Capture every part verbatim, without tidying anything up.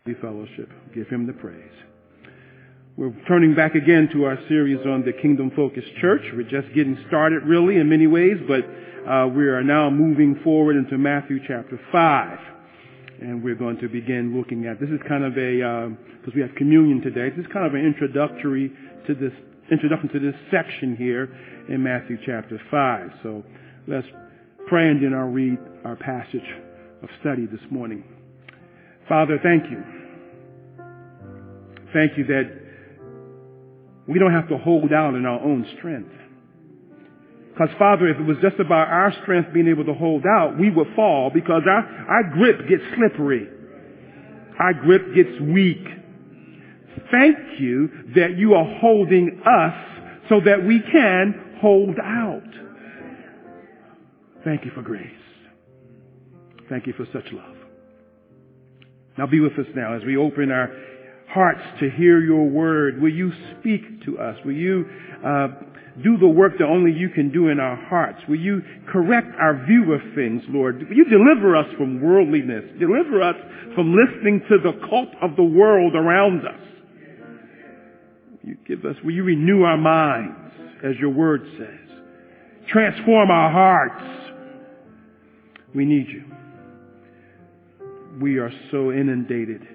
Fellowship. Give him the praise. We're turning back again to our series on the Kingdom Focused Church. We're just getting started really in many ways, but uh, we are now moving forward into Matthew chapter five. And we're going to begin looking at, this is kind of a, because uh, we have communion today, this is kind of an introductory to this, introduction to this section here in Matthew chapter five. So let's pray and then I'll read our passage of study this morning. Father, thank you. Thank you that we don't have to hold out in our own strength. Because, Father, if it was just about our strength being able to hold out, we would fall because our, our grip gets slippery. Our grip gets weak. Thank you that you are holding us so that we can hold out. Thank you for grace. Thank you for such love. Now be with us now as we open our hearts to hear your word. Will you speak to us? Will you uh, do the work that only you can do in our hearts? Will you correct our view of things, Lord? Will you deliver us from worldliness? Deliver us from listening to the cult of the world around us. Will you give us, will you renew our minds, as your word says? Transform our hearts. We need you. We are so inundated,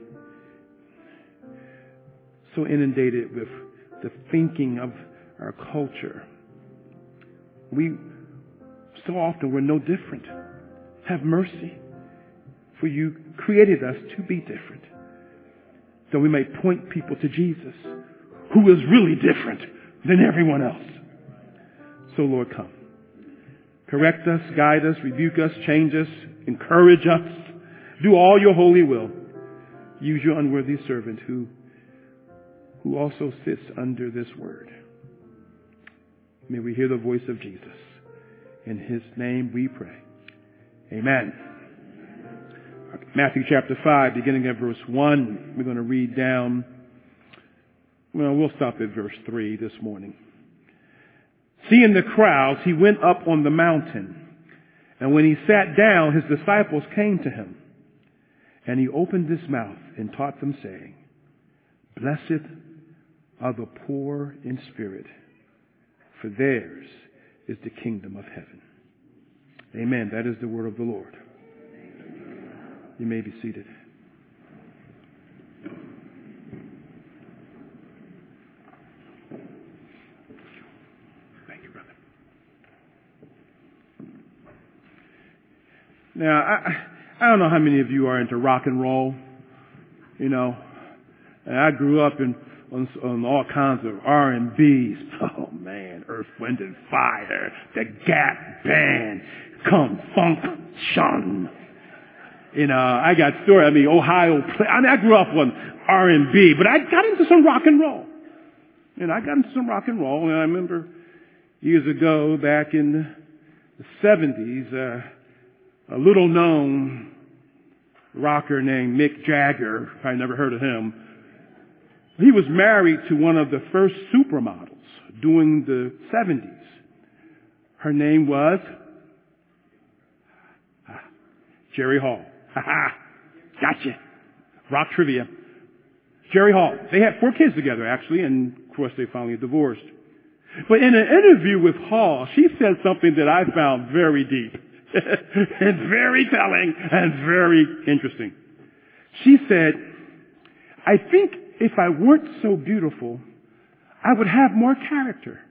so inundated with the thinking of our culture. We, so often, we're no different. Have mercy, for you created us to be different, so we may point people to Jesus, who is really different than everyone else. So, Lord, come. Correct us, guide us, rebuke us, change us, encourage us. Do all your holy will. Use your unworthy servant who, who also sits under this word. May we hear the voice of Jesus. In his name we pray. Amen. Matthew chapter five, beginning at verse one. We're going to read down. Well, we'll stop at verse three this morning. Seeing the crowds, he went up on the mountain. And when he sat down, his disciples came to him. And he opened his mouth and taught them, saying, Blessed are the poor in spirit, for theirs is the kingdom of heaven. Amen. That is the word of the Lord. You may be seated. Thank you, brother. Now, I... I don't know how many of you are into rock and roll, you know. And I grew up in on, on all kinds of R and B's. Oh, man, Earth, Wind, and Fire, the Gap Band, Come Function. You know, I got story. I mean, Ohio. I mean, I grew up on R and B, but I got into some rock and roll. And I got into some rock and roll, and I remember years ago, back in the seventies, uh, a little-known rocker named Mick Jagger, I never heard of him. He was married to one of the first supermodels during the seventies. Her name was ah, Jerry Hall. Ha ha! Gotcha. Rock trivia. Jerry Hall. They had four kids together, actually, and of course they finally divorced. But in an interview with Hall, she said something that I found very deep. and very telling and very interesting. She said, I think if I weren't so beautiful, I would have more character.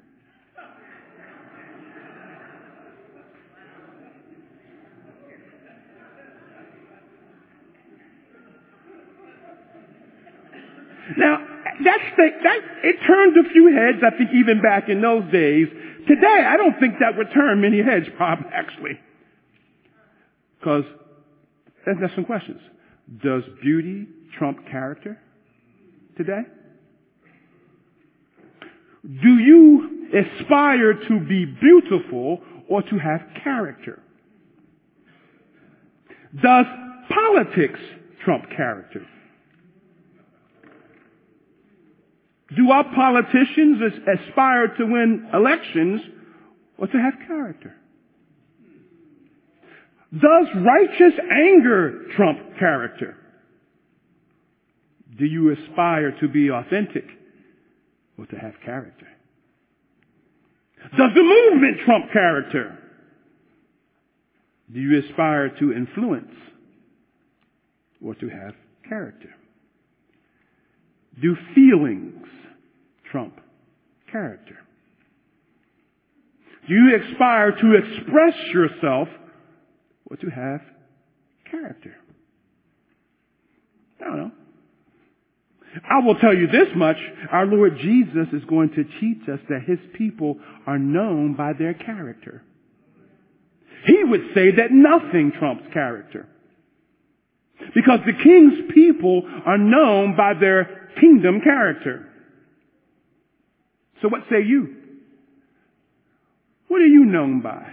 Now, that's the, that, it turned a few heads, I think, even back in those days. Today, I don't think that would turn many heads, probably, actually. Because that's some questions. Does beauty trump character today? Do you aspire to be beautiful or to have character? Does politics trump character? Do our politicians aspire to win elections or to have character? Does righteous anger trump character? Do you aspire to be authentic or to have character? Does the movement trump character? Do you aspire to influence or to have character? Do feelings trump character? Do you aspire to express yourself or to have character? I don't know. I will tell you this much. Our Lord Jesus is going to teach us that his people are known by their character. He would say that nothing trumps character. Because the king's people are known by their kingdom character. So what say you? What are you known by?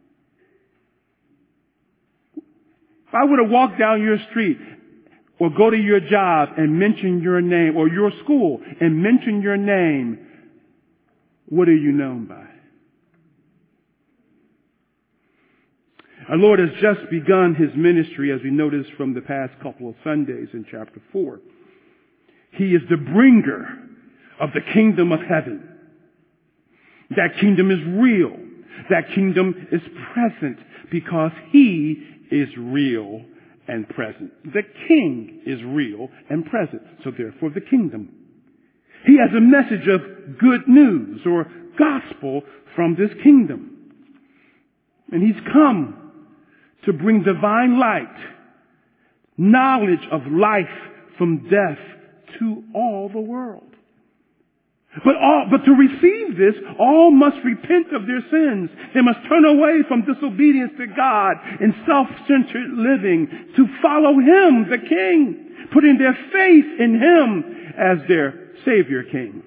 If I were to walk down your street or go to your job and mention your name, or your school and mention your name, what are you known by? Our Lord has just begun his ministry, as we noticed from the past couple of Sundays in chapter four. He is the bringer of the kingdom of heaven. That kingdom is real. That kingdom is present because he is real and present. The king is real and present. So therefore the kingdom. He has a message of good news or gospel from this kingdom. And he's come to bring divine light, knowledge of life from death to all the world. But all, but to receive this, all must repent of their sins. They must turn away from disobedience to God and self-centered living to follow him, the King, putting their faith in him as their Savior King.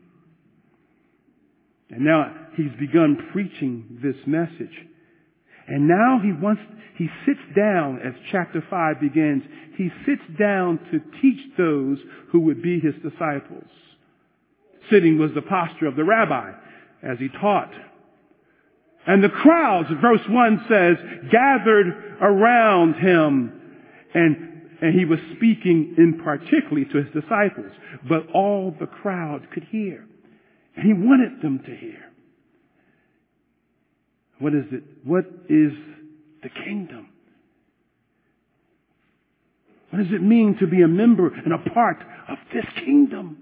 And now he's begun preaching this message. And now he wants, he sits down, as chapter five begins, he sits down to teach those who would be his disciples. Sitting was the posture of the rabbi as he taught. And the crowds, verse one says, gathered around him. And, and he was speaking in particularly to his disciples. But all the crowd could hear. And he wanted them to hear. What is it? What is the kingdom? What does it mean to be a member and a part of this kingdom?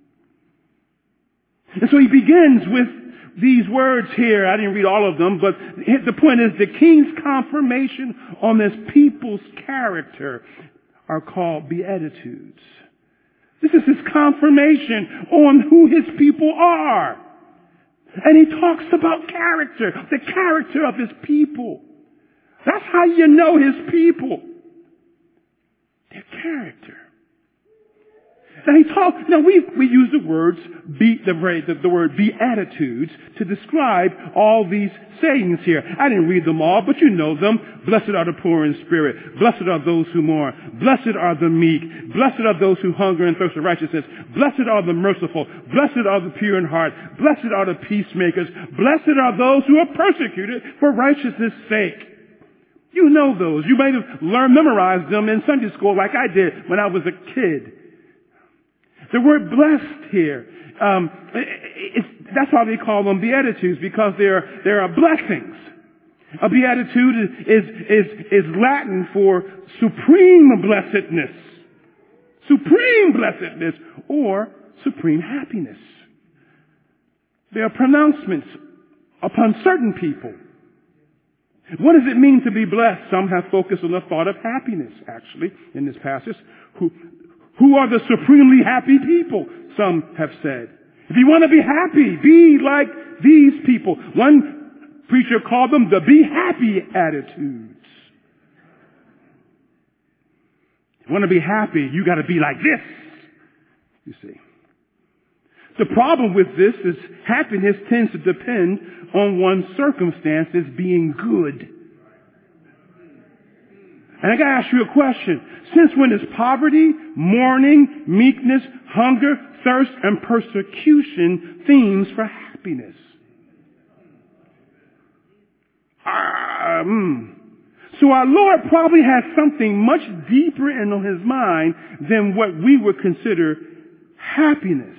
And so he begins with these words here. I didn't read all of them, but the point is the king's confirmation on this people's character are called beatitudes. This is his confirmation on who his people are. And he talks about character, the character of his people. That's how you know his people. Their character. Now he talks, now we, we use the words, be, the, the, the word beatitudes to describe all these sayings here. I didn't read them all, but you know them. Blessed are the poor in spirit. Blessed are those who mourn. Blessed are the meek. Blessed are those who hunger and thirst for righteousness. Blessed are the merciful. Blessed are the pure in heart. Blessed are the peacemakers. Blessed are those who are persecuted for righteousness' sake. You know those. You might have learned, memorized them in Sunday school like I did when I was a kid. The word blessed here, um, it's, that's why they call them beatitudes, because there, there are blessings. A beatitude is, is, is Latin for supreme blessedness, supreme blessedness, or supreme happiness. They are pronouncements upon certain people. What does it mean to be blessed? Some have focused on the thought of happiness, actually, in this passage. Who, Who are the supremely happy people? Some have said. If you want to be happy, be like these people. One preacher called them the be happy attitudes. If you want to be happy, you got to be like this. You see. The problem with this is happiness tends to depend on one's circumstances being good. And I got to ask you a question. Since when is poverty, mourning, meekness, hunger, thirst, and persecution themes for happiness? Um, So our Lord probably has something much deeper in his mind than what we would consider happiness.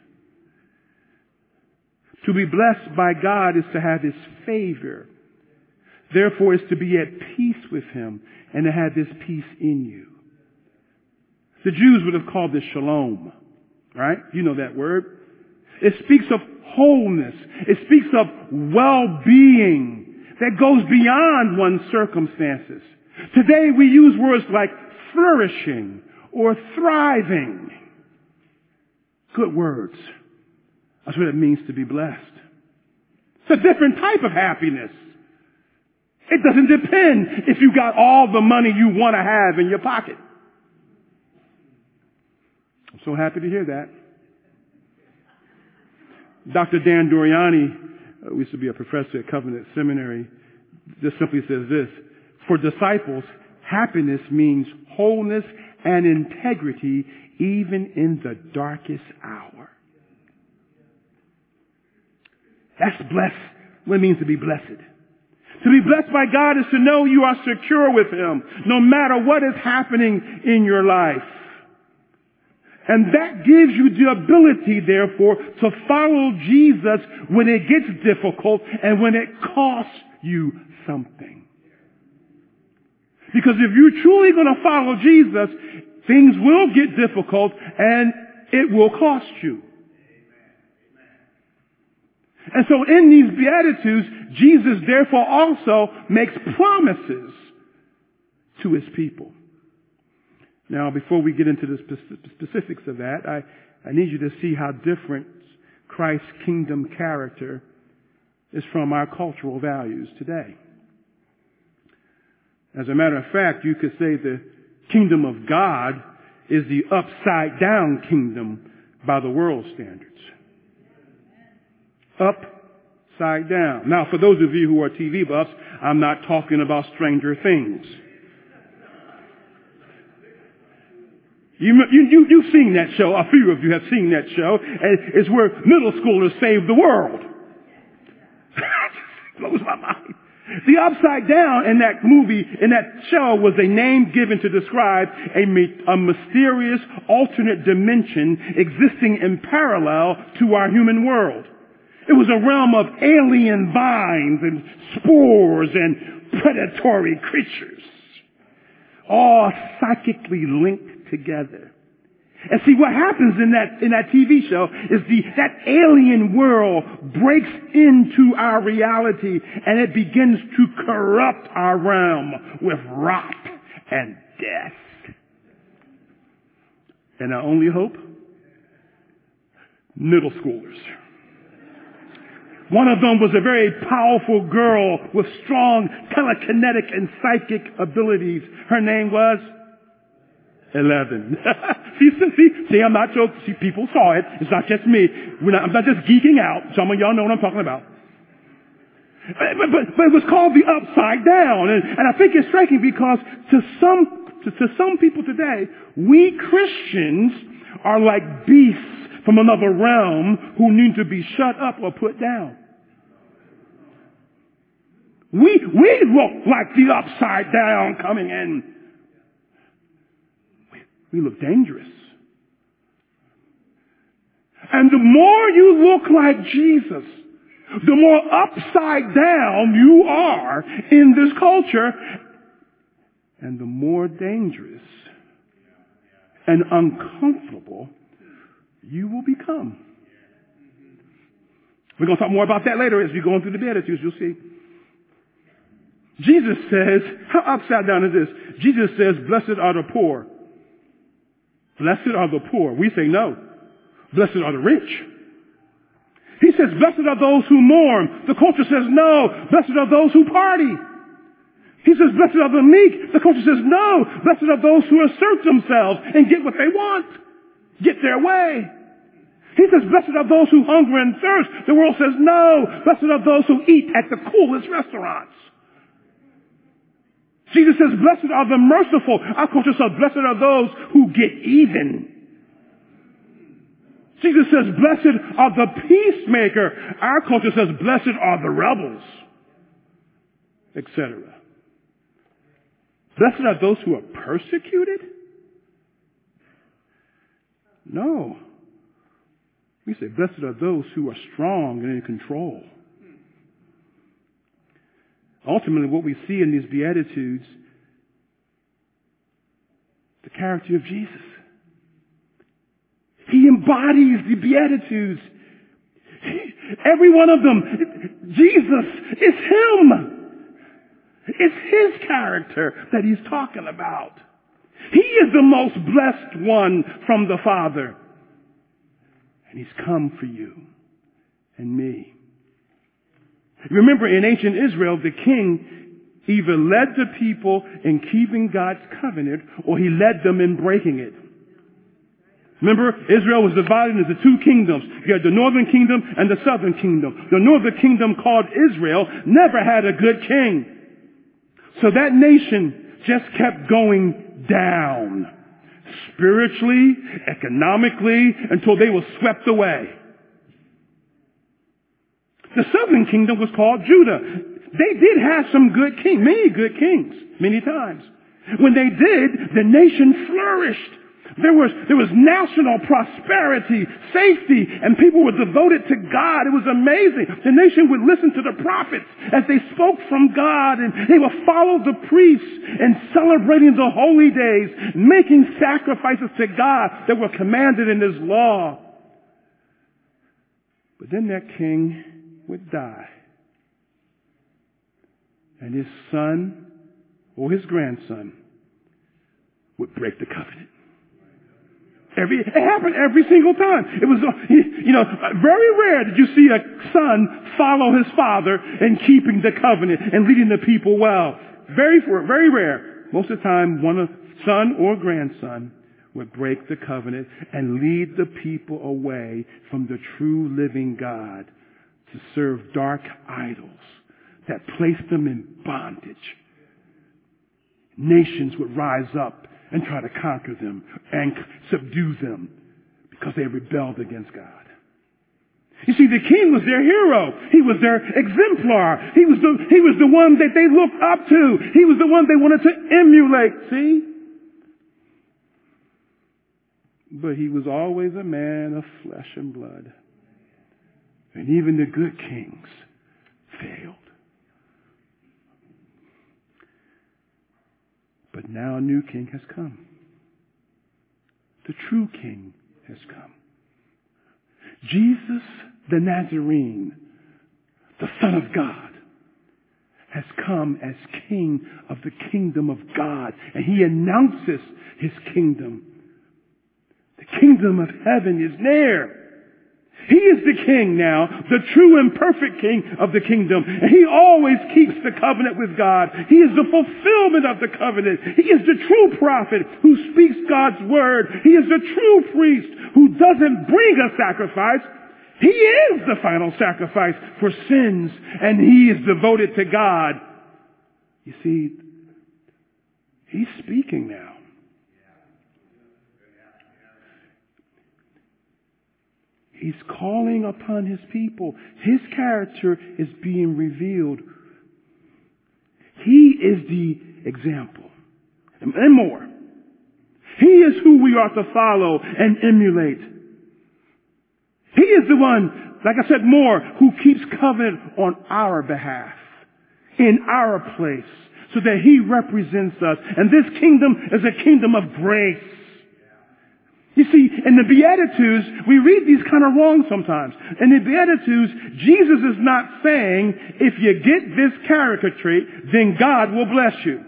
To be blessed by God is to have his favor. Therefore, it's to be at peace with him and to have his peace in you. The Jews would have called this shalom, right? You know that word. It speaks of wholeness. It speaks of well-being that goes beyond one's circumstances. Today we use words like flourishing or thriving. Good words. That's what it means to be blessed. It's a different type of happiness. It doesn't depend if you got all the money you want to have in your pocket. I'm so happy to hear that. Doctor Dan Doriani, who used to be a professor at Covenant Seminary, just simply says this: for disciples, happiness means wholeness and integrity even in the darkest hour. That's blessed. What it means to be blessed. To be blessed by God is to know you are secure with him, no matter what is happening in your life. And that gives you the ability, therefore, to follow Jesus when it gets difficult and when it costs you something. Because if you're truly going to follow Jesus, things will get difficult and it will cost you. And so in these Beatitudes, Jesus therefore also makes promises to his people. Now, before we get into the specifics of that, I, I need you to see how different Christ's kingdom character is from our cultural values today. As a matter of fact, you could say the kingdom of God is the upside down kingdom by the world standards. Upside down. Now, for those of you who are T V buffs, I'm not talking about Stranger Things. You, you, you, you've seen that show. A few of you have seen that show. And it's where middle schoolers save the world. Blows my mind. The upside down in that movie, in that show, was a name given to describe a, a mysterious alternate dimension existing in parallel to our human world. It was a realm of alien vines and spores and predatory creatures, all psychically linked together. And see, what happens in that in that T V show is the that alien world breaks into our reality and it begins to corrupt our realm with rot and death. And our only hope? Middle schoolers. One of them was a very powerful girl with strong telekinetic and psychic abilities. Her name was Eleven. see, see, see, I'm not joking. See, people saw it. It's not just me. We're not, I'm not just geeking out. Some of y'all know what I'm talking about. But, but, but it was called the upside down. And, and I think it's striking because to some, to, to some people today, we Christians are like beasts from another realm who need to be shut up or put down. We, we look like the upside down coming in. We look dangerous. And the more you look like Jesus, the more upside down you are in this culture, and the more dangerous and uncomfortable you will become. We're going to talk more about that later as we go on through the Beatitudes. You'll see. Jesus says, how upside down is this? Jesus says, blessed are the poor. Blessed are the poor. We say no. Blessed are the rich. He says, blessed are those who mourn. The culture says no. Blessed are those who party. He says, blessed are the meek. The culture says no. Blessed are those who assert themselves and get what they want. Get their way. He says, blessed are those who hunger and thirst. The world says no. Blessed are those who eat at the coolest restaurants. Jesus says, blessed are the merciful. Our culture says, blessed are those who get even. Jesus says, blessed are the peacemaker. Our culture says, blessed are the rebels, et cetera. Blessed are those who are persecuted? No. We say, blessed are those who are strong and in control. Ultimately, what we see in these Beatitudes, the character of Jesus. He embodies the Beatitudes. Every one of them, Jesus is Him. It's His character that He's talking about. He is the most blessed one from the Father. And He's come for you and me. Remember, in ancient Israel, the king either led the people in keeping God's covenant or he led them in breaking it. Remember, Israel was divided into two kingdoms. You had the northern kingdom and the southern kingdom. The northern kingdom, called Israel, never had a good king. So that nation just kept going down, spiritually, economically, until they were swept away. The southern kingdom was called Judah. They did have some good kings, many good kings, many times. When they did, the nation flourished. There was, there was national prosperity, safety, and people were devoted to God. It was amazing. The nation would listen to the prophets as they spoke from God, and they would follow the priests in celebrating the holy days, making sacrifices to God that were commanded in His law. But then that king would die, and his son or his grandson would break the covenant. Every, it happened every single time. It was, you know, very rare did you see a son follow his father in keeping the covenant and leading the people well. Very, very rare. Most of the time, one of son or grandson would break the covenant and lead the people away from the true living God to serve dark idols that placed them in bondage. Nations would rise up and try to conquer them and subdue them because they rebelled against God. You see, the king was their hero. He was their exemplar. He was the, he was the one that they looked up to. He was the one they wanted to emulate. See? But he was always a man of flesh and blood. And even the good kings failed. But now a new king has come. The true king has come. Jesus the Nazarene, the Son of God, has come as king of the kingdom of God. And he announces his kingdom. The kingdom of heaven is near. He is the king now, the true and perfect king of the kingdom. And he always keeps the covenant with God. He is the fulfillment of the covenant. He is the true prophet who speaks God's word. He is the true priest who doesn't bring a sacrifice. He is the final sacrifice for sins, and he is devoted to God. You see, he's speaking now. He's calling upon his people. His character is being revealed. He is the example. And more. He is who we are to follow and emulate. He is the one, like I said, more, who keeps covenant on our behalf, in our place, so that he represents us. And this kingdom is a kingdom of grace. You see, in the Beatitudes, we read these kind of wrong sometimes. In the Beatitudes, Jesus is not saying, if you get this character trait, then God will bless you.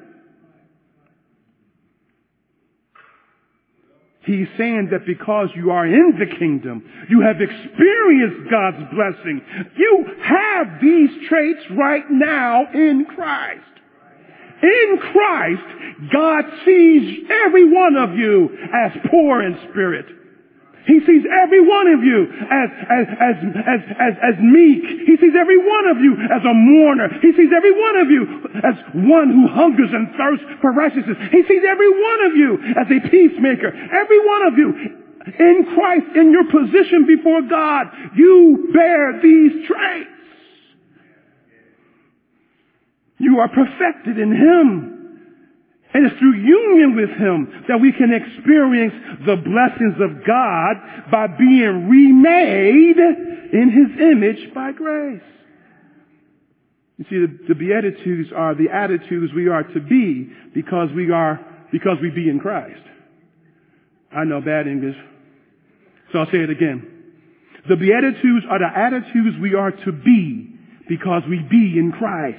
He's saying that because you are in the kingdom, you have experienced God's blessing. You have these traits right now in Christ. In Christ, God sees every one of you as poor in spirit. He sees every one of you as, as, as, as, as, as meek. He sees every one of you as a mourner. He sees every one of you as one who hungers and thirsts for righteousness. He sees every one of you as a peacemaker. Every one of you in Christ, in your position before God, you bear these traits. You are perfected in Him. And it's through union with him that we can experience the blessings of God by being remade in his image by grace. You see, the, the Beatitudes are the attitudes we are to be because we are, because we be in Christ. I know bad English, so I'll say it again. The Beatitudes are the attitudes we are to be because we be in Christ.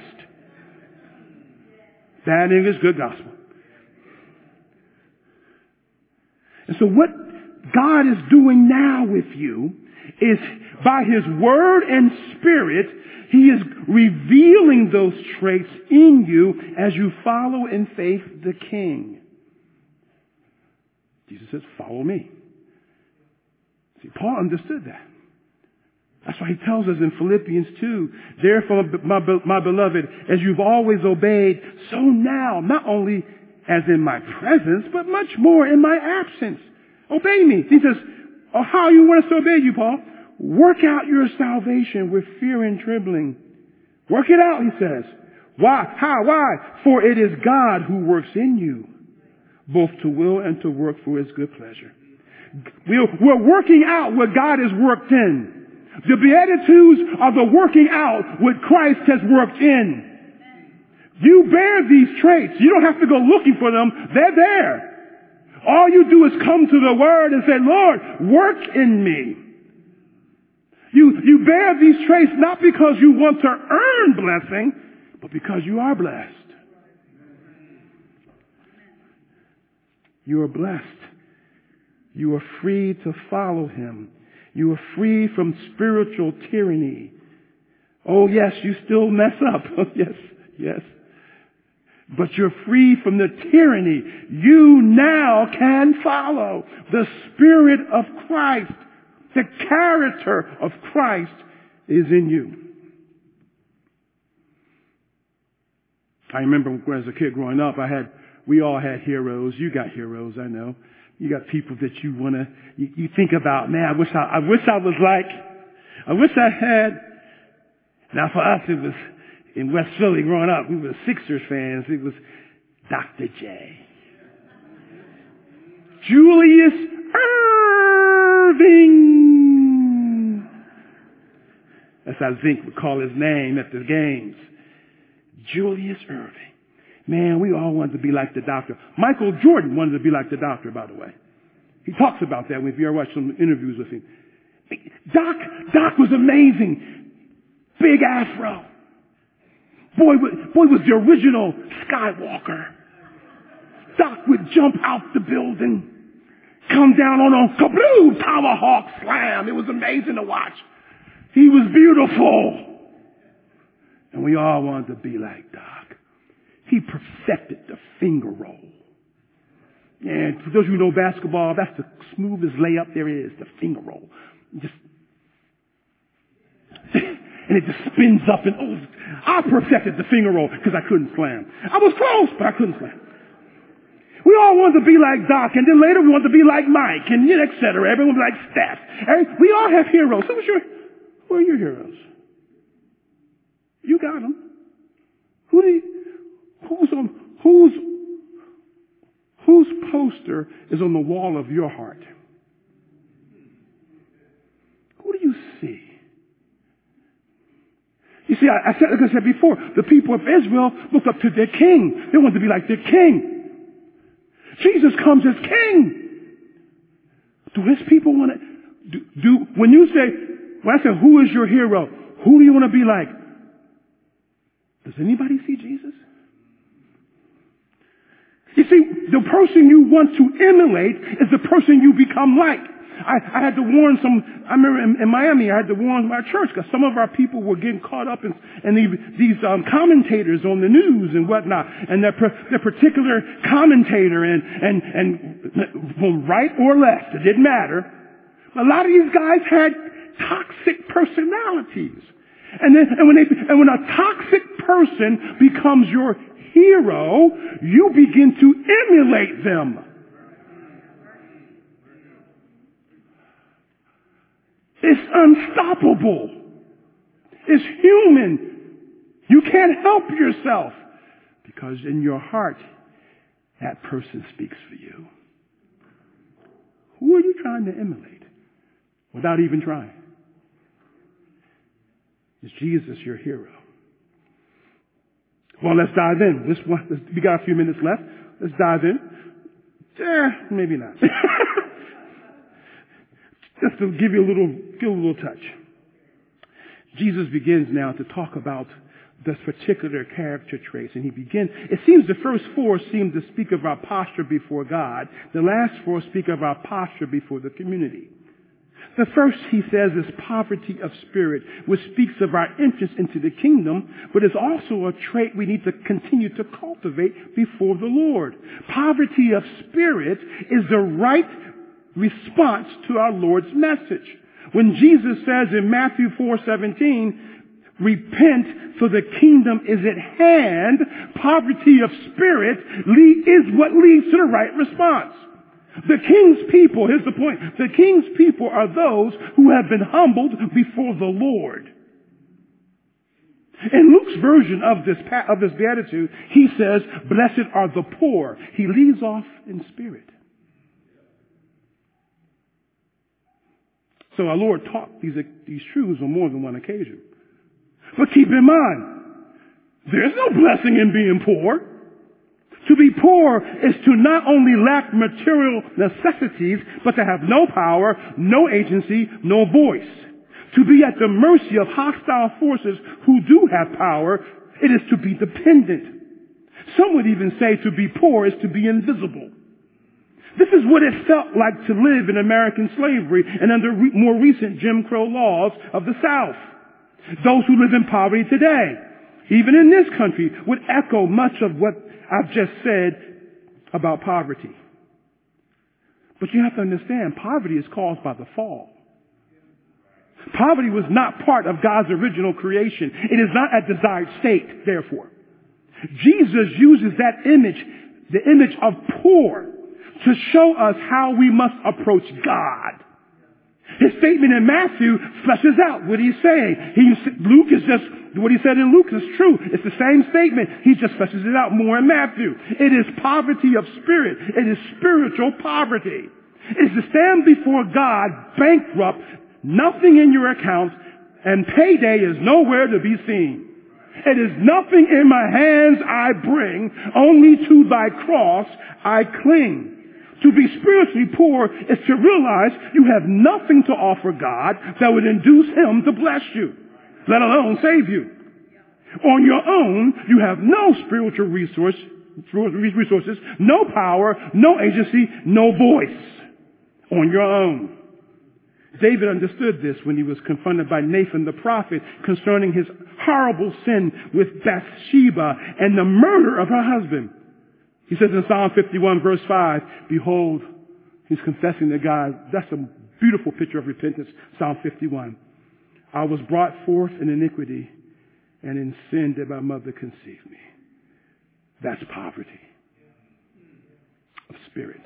Bad English, good gospel. And so what God is doing now with you is by his word and spirit, he is revealing those traits in you as you follow in faith the King. Jesus says, follow me. See, Paul understood that. That's why he tells us in Philippians two, therefore, my, my beloved, as you've always obeyed, so now, not only as in my presence, but much more in my absence. Obey me. He says, oh, how you want us to obey you, Paul? Work out your salvation with fear and trembling. Work it out, he says. Why? How? Why? For it is God who works in you, both to will and to work for his good pleasure. We're, we're working out what God has worked in. The Beatitudes are the working out what Christ has worked in. You bear these traits. You don't have to go looking for them. They're there. All you do is come to the Word and say, Lord, work in me. You, you bear these traits not because you want to earn blessing, but because you are blessed. You are blessed. You are free to follow him. You are free from spiritual tyranny. Oh, yes, you still mess up. Oh, yes, yes. But you're free from the tyranny. You now can follow the Spirit of Christ. The character of Christ is in you. I remember as a kid growing up, I had, we all had heroes. You got heroes, I know. You got people that you want to, you, you think about, man, I wish I, I wish I was like, I wish I had. Now for us, it was, in West Philly growing up, we were Sixers fans. It was Doctor J. Julius Irving. That's how Zink would call his name at the games. Julius Irving. Man, we all wanted to be like the doctor. Michael Jordan wanted to be like the doctor, by the way. He talks about that if you ever watch some interviews with him. Doc, Doc was amazing. Big afro. Boy, boy was the original Skywalker. Doc would jump out the building, come down on a kabloo, tomahawk slam. It was amazing to watch. He was beautiful. And we all wanted to be like Doc. He perfected the finger roll. And for those of you who know basketball, that's the smoothest layup there is, the finger roll. Just, and it just spins up and, oh, I perfected the finger roll because I couldn't slam. I was close, but I couldn't slam. We all wanted to be like Doc, and then later we wanted to be like Mike, and et cetera. Everyone was like Steph. We all have heroes. Who was your, who are your heroes? You got them. Who do you, who's on, whose, whose poster is on the wall of your heart? Who do you see? You see, I, I said, like I said before, the people of Israel looked up to their king. They wanted to be like their king. Jesus comes as king. Do his people want to, do, do, when you say, when I say, who is your hero? Who do you want to be like? Does anybody see Jesus? You see, the person you want to emulate is the person you become like. I, I had to warn some, I remember in, in Miami, I had to warn my church because some of our people were getting caught up in, in the, these um, commentators on the news and whatnot, and their, their particular commentator, and, and, and from right or left, it didn't matter. A lot of these guys had toxic personalities. And then, and when they, and when a toxic person becomes your hero, you begin to emulate them. It's unstoppable. It's human. You can't help yourself because in your heart that person speaks for you. Who are you trying to emulate without even trying? Is Jesus your hero? Well, let's dive in. This one, let's, we got a few minutes left. Let's dive in. Eh, maybe not. Just to give you a little, give a little touch. Jesus begins now to talk about this particular character traits, and he begins. It seems the first four seem to speak of our posture before God. The last four speak of our posture before the community. The first, he says, is poverty of spirit, which speaks of our entrance into the kingdom, but is also a trait we need to continue to cultivate before the Lord. Poverty of spirit is the right response to our Lord's message. When Jesus says in Matthew four seventeen, repent for the kingdom is at hand, poverty of spirit is what leads to the right response. The king's people, here's the point, the king's people are those who have been humbled before the Lord. In Luke's version of this, of this beatitude, he says, blessed are the poor. He leads off in spirit. So our Lord taught these, these truths on more than one occasion. But keep in mind, there's no blessing in being poor. To be poor is to not only lack material necessities, but to have no power, no agency, no voice. To be at the mercy of hostile forces who do have power, it is to be dependent. Some would even say to be poor is to be invisible. This is what it felt like to live in American slavery and under re- more recent Jim Crow laws of the South. Those who live in poverty today, even in this country, would echo much of what I've just said about poverty. But you have to understand, poverty is caused by the fall. Poverty was not part of God's original creation. It is not a desired state, therefore. Jesus uses that image, the image of poor, to show us how we must approach God. His statement in Matthew fleshes out what he's saying. He, Luke is just, what he said in Luke is true. It's the same statement. He just fleshes it out more in Matthew. It is poverty of spirit. It is spiritual poverty. It is to stand before God bankrupt, nothing in your account, and payday is nowhere to be seen. It is nothing in my hands I bring, only to thy cross I cling. To be spiritually poor is to realize you have nothing to offer God that would induce him to bless you, let alone save you. On your own, you have no spiritual resource, resources, no power, no agency, no voice. On your own. David understood this when he was confronted by Nathan the prophet concerning his horrible sin with Bathsheba and the murder of her husband. He says in Psalm fifty-one verse five, behold, he's confessing to God. That's a beautiful picture of repentance. Psalm fifty-one. I was brought forth in iniquity, and in sin did my mother conceive me. That's poverty of spirit.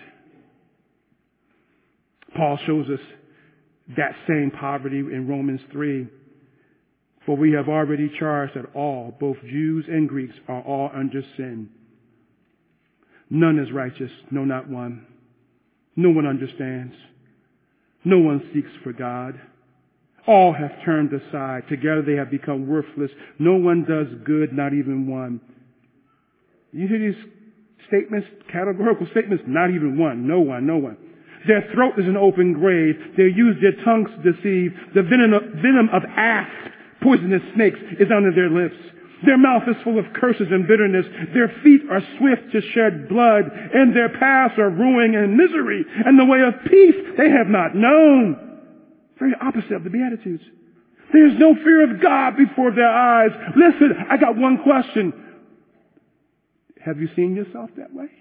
Paul shows us that same poverty in Romans three. For we have already charged that all, both Jews and Greeks, are all under sin. None is righteous, no, not one. No one understands. No one seeks for God. All have turned aside. Together they have become worthless. No one does good, not even one. You hear these statements, categorical statements? Not even one. No one, no one. Their throat is an open grave. They use their tongues to deceive. The venom of, venom of asps, poisonous snakes, is under their lips. Their mouth is full of curses and bitterness. Their feet are swift to shed blood, and their paths are ruin and misery. And the way of peace they have not known. Very opposite of the Beatitudes. There's no fear of God before their eyes. Listen, I got one question. Have you seen yourself that way?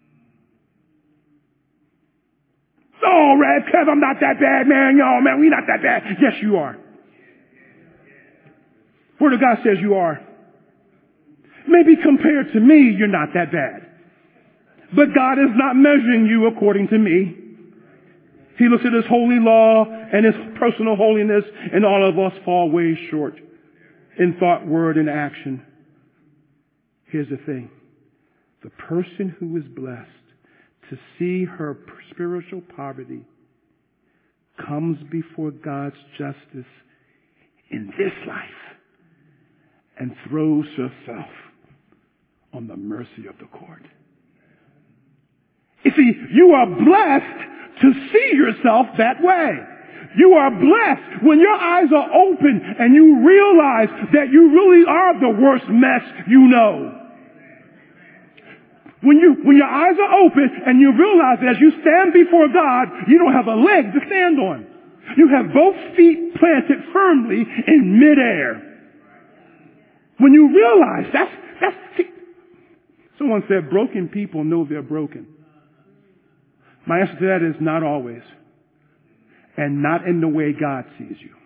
Oh, Red Kev, I'm not that bad, man. Yo, man, we not that bad. Yes, you are. Word of God says you are. Maybe compared to me, you're not that bad. But God is not measuring you according to me. He looks at his holy law and his personal holiness, and all of us fall way short in thought, word, and action. Here's the thing. The person who is blessed to see her spiritual poverty comes before God's justice in this life and throws herself on the mercy of the court. You see, you are blessed to see yourself that way. You are blessed when your eyes are open and you realize that you really are the worst mess you know. When you, when your eyes are open and you realize that as you stand before God, you don't have a leg to stand on. You have both feet planted firmly in midair. When you realize that's, that's, someone said broken people know they're broken. My answer to that is not always. And not in the way God sees you.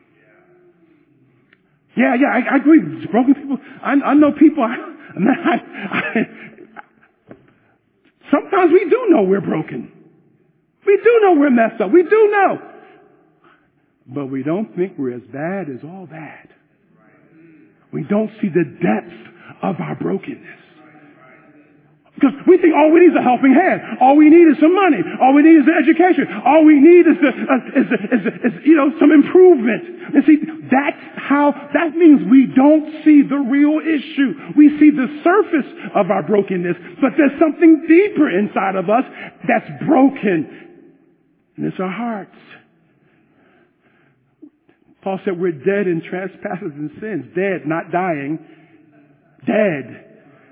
Yeah, yeah, I, I agree. Broken people, I, I know people, I, I, I, sometimes we do know we're broken. We do know we're messed up. We do know. But we don't think we're as bad as all that. We don't see the depth of our brokenness. Because we think all we need is a helping hand. All we need is some money. All we need is an education. All we need is, the, uh, is, the, is, the, is you know, some improvement. And see, that's how, that means we don't see the real issue. We see the surface of our brokenness, but there's something deeper inside of us that's broken. And it's our hearts. Paul said we're dead in trespasses and sins. Dead, not dying. Dead.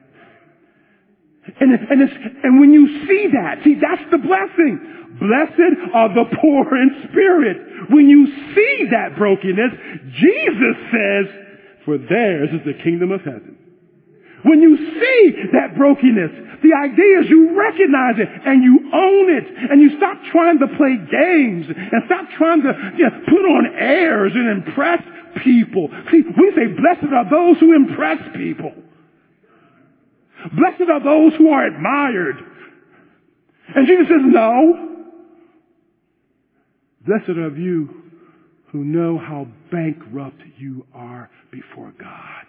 And, and, it's, and when you see that, see, that's the blessing. Blessed are the poor in spirit. When you see that brokenness, Jesus says, for theirs is the kingdom of heaven. When you see that brokenness, the idea is you recognize it and you own it and you stop trying to play games and stop trying to you know, put on airs and impress people. See, we say blessed are those who impress people. Blessed are those who are admired. And Jesus says, no. Blessed are you who know how bankrupt you are before God.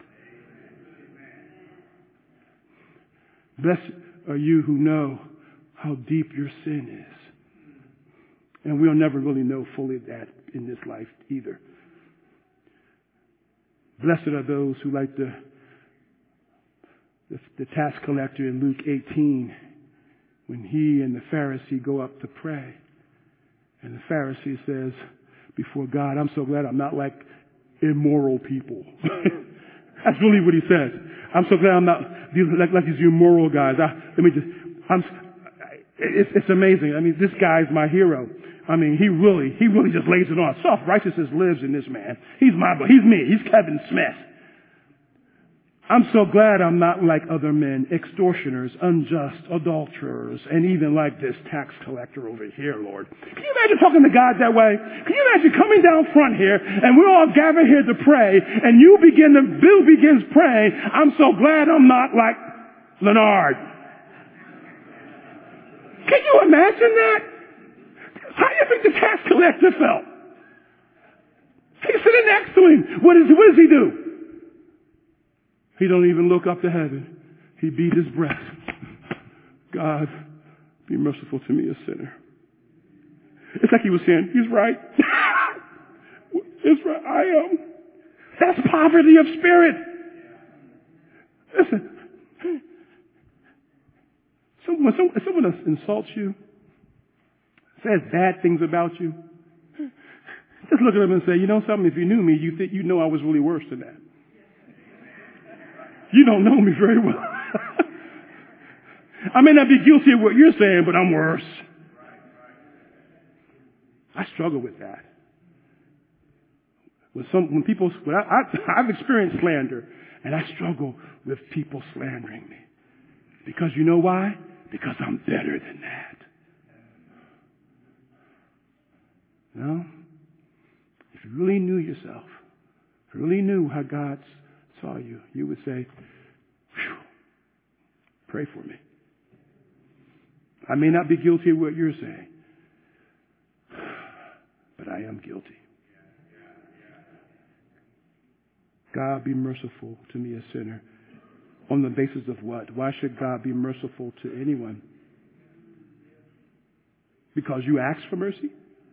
Blessed are you who know how deep your sin is. And we'll never really know fully that in this life either. Blessed are those who, like the The, the tax collector in Luke eighteen, when he and the Pharisee go up to pray. And the Pharisee says, before God, I'm so glad I'm not like immoral people. That's really what he says. I'm so glad I'm not like, like these immoral guys. I, let me just, I'm, it's, it's amazing. I mean, this guy's my hero. I mean, he really, he really just lays it on. Self-righteousness lives in this man. He's my, he's me. He's Kevin Smith. I'm so glad I'm not like other men, extortioners, unjust, adulterers, and even like this tax collector over here, Lord. Can you imagine talking to God that way? Can you imagine coming down front here, and we're all gathered here to pray, and you begin to, Bill begins praying, I'm so glad I'm not like Leonard. Can you imagine that? How do you think the tax collector felt? He's sitting next to him. What, is, what does he do? He don't even look up to heaven. He beat his breast. God, be merciful to me, a sinner. It's like he was saying, he's right. It's right. I am. That's poverty of spirit. Listen. Someone, someone, someone insults you, says bad things about you, just look at them and say, you know something, if you knew me, you think you know I was really worse than that. You don't know me very well. I may not be guilty of what you're saying, but I'm worse. I struggle with that. When some, when people, when I, I, I've experienced slander, and I struggle with people slandering me. Because you know why? Because I'm better than that. No? If you really knew yourself, if you really knew how God saw you, you would say, phew, pray for me. I may not be guilty of what you're saying, but I am guilty. God, be merciful to me, a sinner. On the basis of what? Why should God be merciful to anyone? Because you asked for mercy?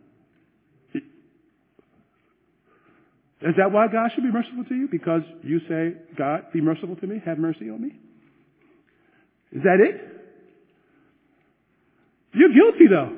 Is that why God should be merciful to you? Because you say, God, be merciful to me, have mercy on me? Is that it? You're guilty, though.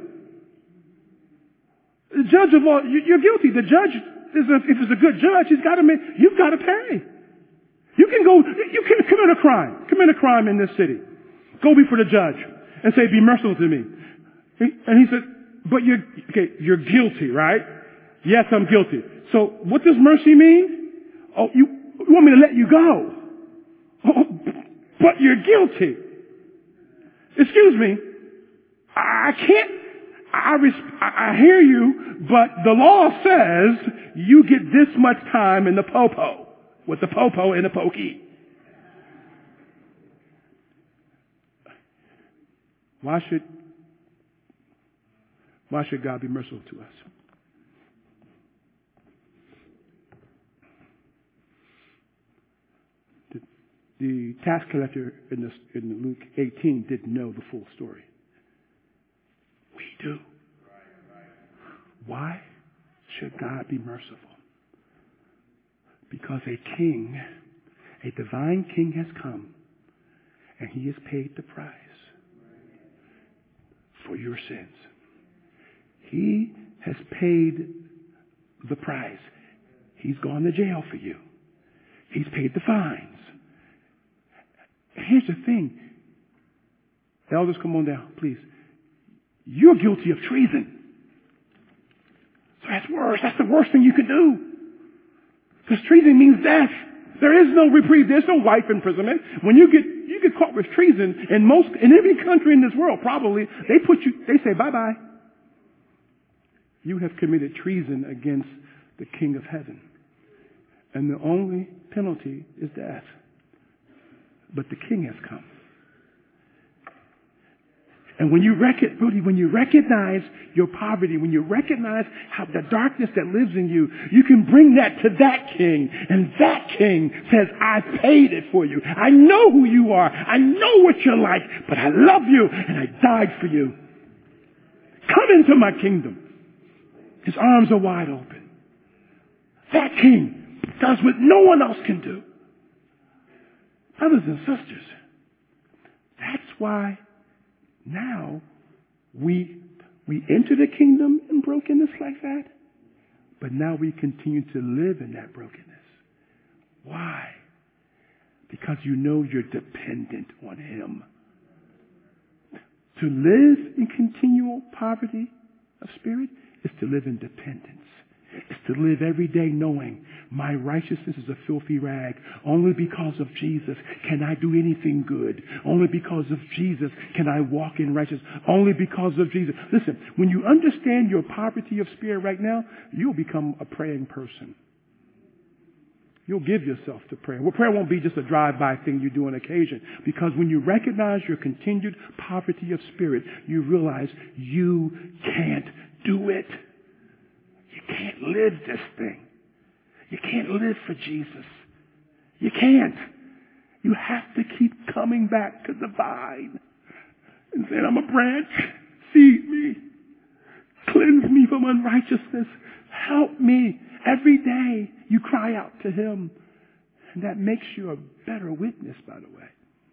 The judge of all, you're guilty. The judge, is a, if it's a good judge, he's got to make, you've got to pay. You can go, you can commit a crime, commit a crime in this city. Go before the judge and say, be merciful to me. And he said, but you're, okay, you're guilty, right? Yes, I'm guilty. So what does mercy mean? Oh, you, you want me to let you go. Oh, but you're guilty. Excuse me. I can't, I, res- I hear you, but the law says you get this much time in the popo, with the popo and the pokey. Why should, why should God be merciful to us? The, the tax collector in, this, in Luke eighteen didn't know the full story. We do. Why should God be merciful? Because a king, a divine king has come, and he has paid the price for your sins. He has paid the price. He's gone to jail for you. He's paid the fines. Here's the thing. Elders, come on down, please. You're guilty of treason. So that's worse. That's the worst thing you can do. Because treason means death. There is no reprieve. There's no life imprisonment. When you get you get caught with treason, in most in every country in this world, probably they put you. They say bye bye. You have committed treason against the King of Heaven, and the only penalty is death. But the King has come. And when you rec- when you recognize your poverty, when you recognize how the darkness that lives in you, you can bring that to that king. And that king says, I paid it for you. I know who you are. I know what you're like, but I love you and I died for you. Come into my kingdom. His arms are wide open. That king does what no one else can do. Brothers and sisters, that's why now, we we enter the kingdom in brokenness like that, but now we continue to live in that brokenness. Why? Because you know you're dependent on Him. To live in continual poverty of spirit is to live in dependence. It's to live every day knowing my righteousness is a filthy rag. Only because of Jesus can I do anything good. Only because of Jesus can I walk in righteousness. Only because of Jesus. Listen, when you understand your poverty of spirit right now, you'll become a praying person. You'll give yourself to prayer. Well, prayer won't be just a drive-by thing you do on occasion. Because when you recognize your continued poverty of spirit, you realize you can't do it. You can't live this thing. You can't live for Jesus. You can't. You have to keep coming back to the vine and saying, I'm a branch. Feed me. Cleanse me from unrighteousness. Help me. Every day you cry out to Him. And that makes you a better witness, by the way.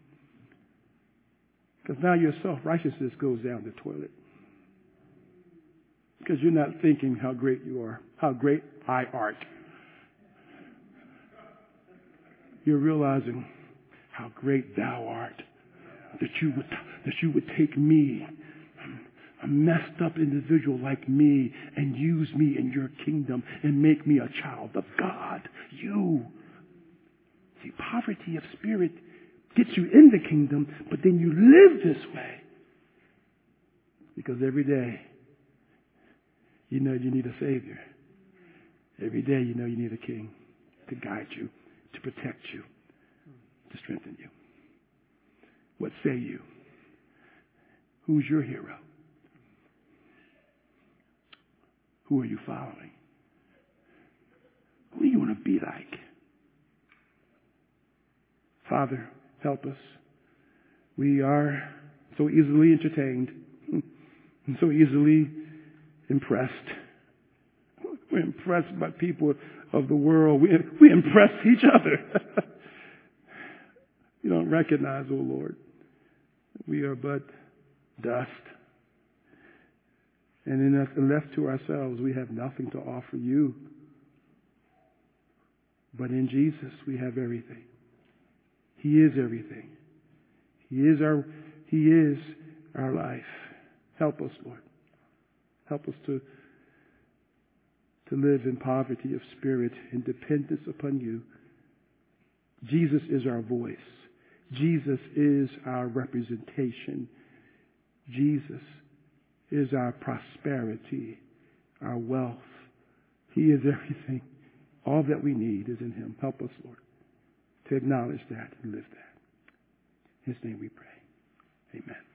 Because now your self-righteousness goes down the toilet. Because you're not thinking how great you are, how great I art. You're realizing how great Thou art, that you would that you would take me, a messed up individual like me, and use me in Your kingdom and make me a child of God. You see, poverty of spirit gets you in the kingdom, but then you live this way because every day, you know you need a Savior. Every day you know you need a King to guide you, to protect you, to strengthen you. What say you? Who's your hero? Who are you following? Who do you want to be like? Father, Help us. We are so easily entertained and so easily impressed. We're impressed by people of the world. We, we impress each other. We don't recognize, oh Lord, we are but dust. And in us, left to ourselves, we have nothing to offer you. But in Jesus, we have everything. He is everything. He is our, He is our life. Help us, Lord. Help us to, to live in poverty of spirit and dependence upon you. Jesus is our voice. Jesus is our representation. Jesus is our prosperity, our wealth. He is everything. All that we need is in Him. Help us, Lord, to acknowledge that and live that. In His name we pray. Amen.